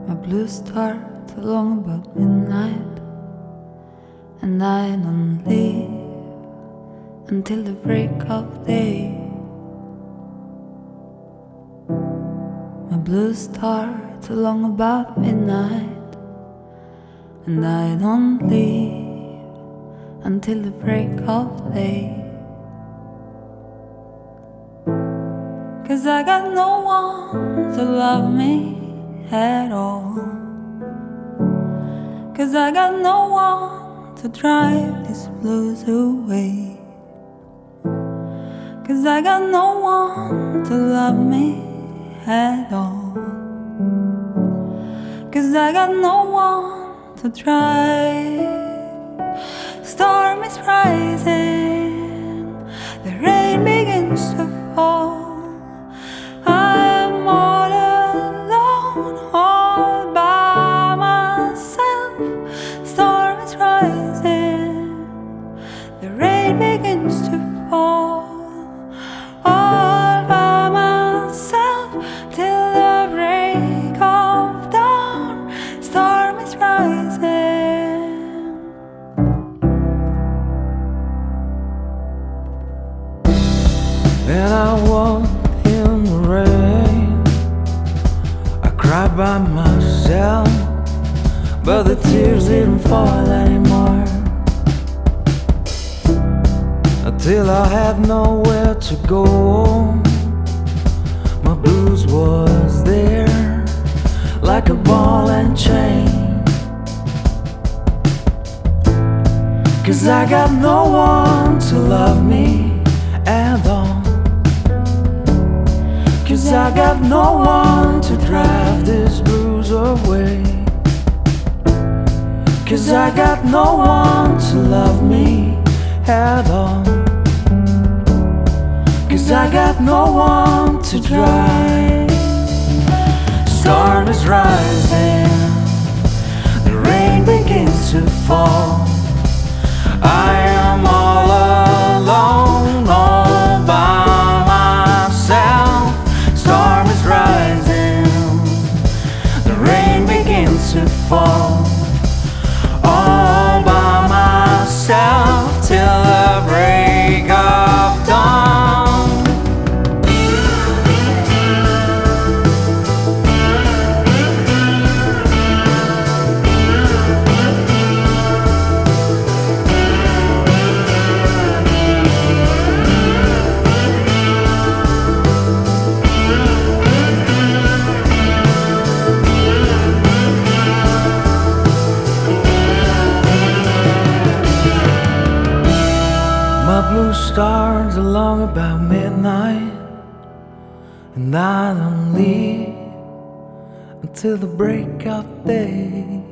My blues start along about midnight, and I don't leave until the break of day. My blues start along about midnight, and I don't leave until the break of day. 'Cause I got no one to love me at all. 'Cause I got no one to drive these blues away. 'Cause I got no one to love me at all. 'Cause I got no one to drive. Storm is rising, the rain begins to fall. I'm all alone, all by myself. Storm is rising, the rain begins to fall. All by myself till the break of dawn. Storm is rising. And I walk in the rain, I cry by myself, but the tears didn't fall anymore. Until I had nowhere to go, my blues was there, like a ball and chain. 'Cause I got no one to love me at all. 'Cause I got no one to drive this blues away. 'Cause I got no one to love me at all. 'Cause I got no one to drive. Storm is rising, the rain begins to fall. I am all alone, all by myself. Storm is rising, the rain begins to fall. All by myself till the break of dawn. My blues starts along about midnight, and I don't leave until the break of day.